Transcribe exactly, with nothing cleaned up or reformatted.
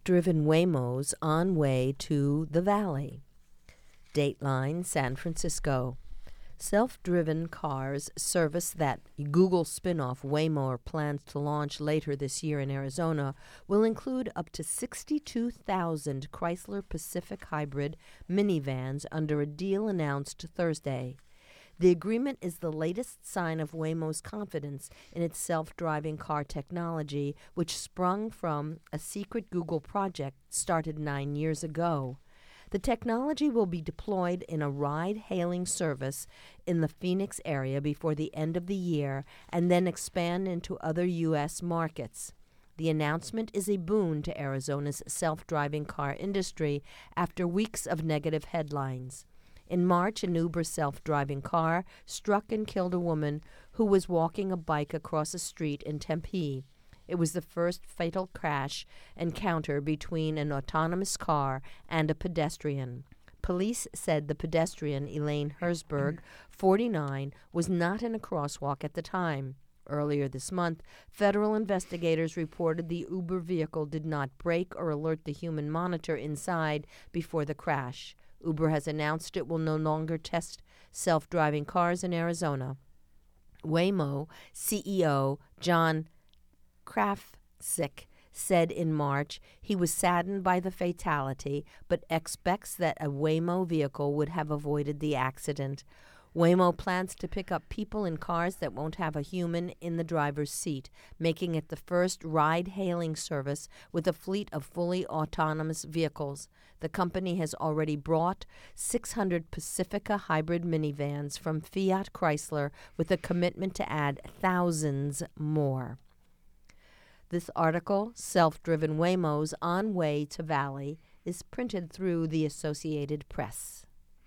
self-driven Waymos on way to the Valley. Dateline, San Francisco. Self-driven cars service that Google spin-off Waymo plans to launch later this year in Arizona will include up to sixty-two thousand Chrysler Pacific hybrid minivans under a deal announced Thursday. The agreement is the latest sign of Waymo's confidence in its self-driving car technology, which sprung from a secret Google project started nine years ago. The technology will be deployed in a ride-hailing service in the Phoenix area before the end of the year and then expand into other U S markets. The announcement is a boon to Arizona's self-driving car industry after weeks of negative headlines. In March, an Uber self-driving car struck and killed a woman who was walking a bike across a street in Tempe. It was the first fatal crash encounter between an autonomous car and a pedestrian. Police said the pedestrian, Elaine Herzberg, forty-nine, was not in a crosswalk at the time. Earlier this month, federal investigators reported the Uber vehicle did not brake or alert the human monitor inside before the crash. Uber has announced it will no longer test self-driving cars in Arizona. Waymo C E O John Krafcik said in March he was saddened by the fatality, but expects that a Waymo vehicle would have avoided the accident. Waymo plans to pick up people in cars that won't have a human in the driver's seat, making it the first ride-hailing service with a fleet of fully autonomous vehicles. The company has already brought six hundred Pacifica hybrid minivans from Fiat Chrysler with a commitment to add thousands more. This article, Self-Driven Waymos on Way to Valley, is printed through the Associated Press.